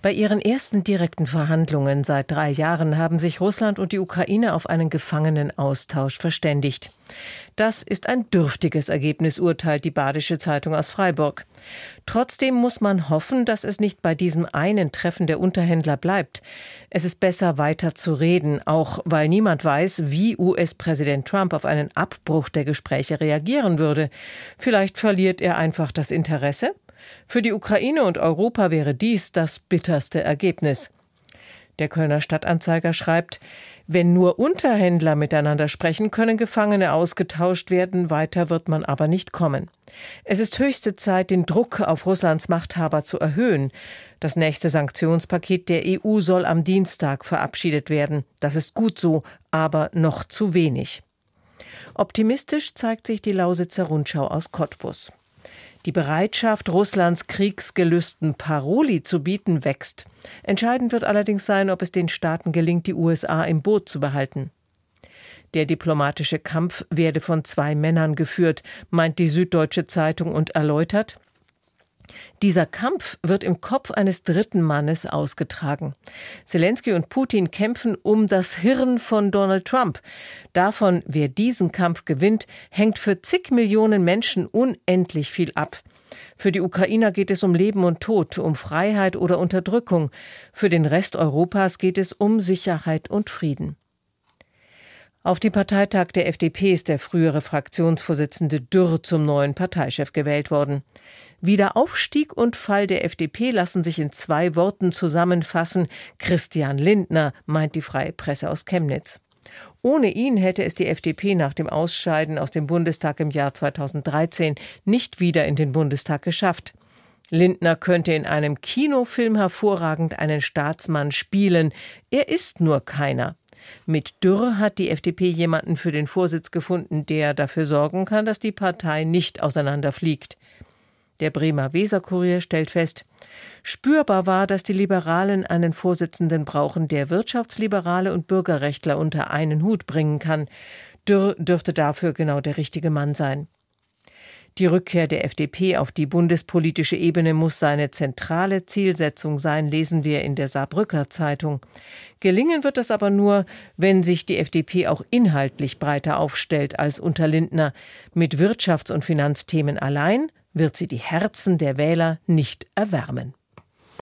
Bei ihren ersten direkten Verhandlungen seit 3 Jahren haben sich Russland und die Ukraine auf einen Gefangenenaustausch verständigt. Das ist ein dürftiges Ergebnis, urteilt die Badische Zeitung aus Freiburg. Trotzdem muss man hoffen, dass es nicht bei diesem einen Treffen der Unterhändler bleibt. Es ist besser, weiter zu reden, auch weil niemand weiß, wie US-Präsident Trump auf einen Abbruch der Gespräche reagieren würde. Vielleicht verliert er einfach das Interesse? Für die Ukraine und Europa wäre dies das bitterste Ergebnis. Der Kölner Stadtanzeiger schreibt, wenn nur Unterhändler miteinander sprechen, können Gefangene ausgetauscht werden, weiter wird man aber nicht kommen. Es ist höchste Zeit, den Druck auf Russlands Machthaber zu erhöhen. Das nächste Sanktionspaket der EU soll am Dienstag verabschiedet werden. Das ist gut so, aber noch zu wenig. Optimistisch zeigt sich die Lausitzer Rundschau aus Cottbus. Die Bereitschaft, Russlands Kriegsgelüsten Paroli zu bieten, wächst. Entscheidend wird allerdings sein, ob es den Staaten gelingt, die USA im Boot zu behalten. Der diplomatische Kampf werde von 2 Männern geführt, meint die Süddeutsche Zeitung und erläutert: Dieser Kampf wird im Kopf eines dritten Mannes ausgetragen. Zelensky und Putin kämpfen um das Hirn von Donald Trump. Davon, wer diesen Kampf gewinnt, hängt für zig Millionen Menschen unendlich viel ab. Für die Ukrainer geht es um Leben und Tod, um Freiheit oder Unterdrückung. Für den Rest Europas geht es um Sicherheit und Frieden. Auf dem Parteitag der FDP ist der frühere Fraktionsvorsitzende Dürr zum neuen Parteichef gewählt worden. Wiederaufstieg und Fall der FDP lassen sich in 2 Worten zusammenfassen. Christian Lindner, meint die Freie Presse aus Chemnitz. Ohne ihn hätte es die FDP nach dem Ausscheiden aus dem Bundestag im Jahr 2013 nicht wieder in den Bundestag geschafft. Lindner könnte in einem Kinofilm hervorragend einen Staatsmann spielen. Er ist nur keiner. Mit Dürr hat die FDP jemanden für den Vorsitz gefunden, der dafür sorgen kann, dass die Partei nicht auseinanderfliegt. Der Bremer Weser-Kurier stellt fest, spürbar war, dass die Liberalen einen Vorsitzenden brauchen, der Wirtschaftsliberale und Bürgerrechtler unter einen Hut bringen kann. Dürr dürfte dafür genau der richtige Mann sein. Die Rückkehr der FDP auf die bundespolitische Ebene muss seine zentrale Zielsetzung sein, lesen wir in der Saarbrücker Zeitung. Gelingen wird das aber nur, wenn sich die FDP auch inhaltlich breiter aufstellt als unter Lindner. Mit Wirtschafts- und Finanzthemen allein wird sie die Herzen der Wähler nicht erwärmen.